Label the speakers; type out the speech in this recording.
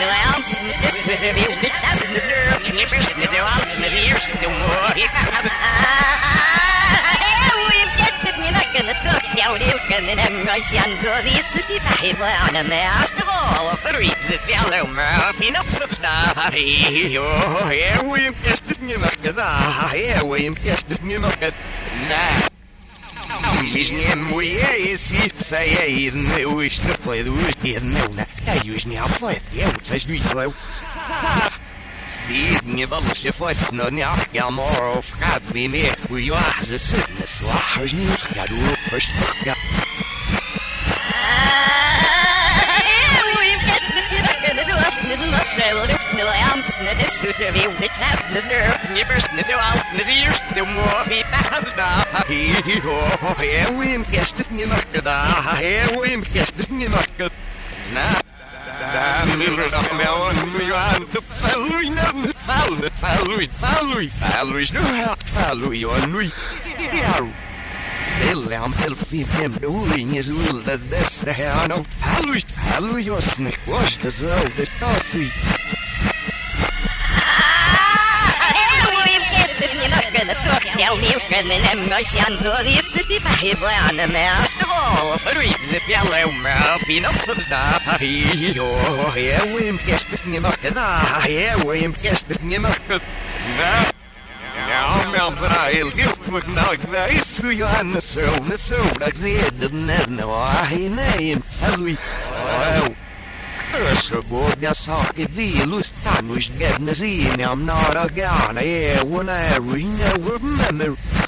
Speaker 1: Stedinge valse fastna njakka morov vi med på jase sitne svar njakka du forstokka Bellam helfi fem doing is all the best the hair no Hallow your snake wash the soul the coffee Körseborg saker vilustan, which get the scene. I'm not a guy, I want to ring a remember.